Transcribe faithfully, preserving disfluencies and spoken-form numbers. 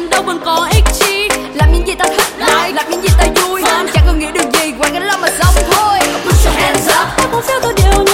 đâu vẫn có ích chi. Làm những gì ta thích, like. Làm những gì ta vui, fun. Chẳng cần nghĩ được gì ngoài cái lo mà sống thôi. Put your hands up. Ta cũng feel tôi điều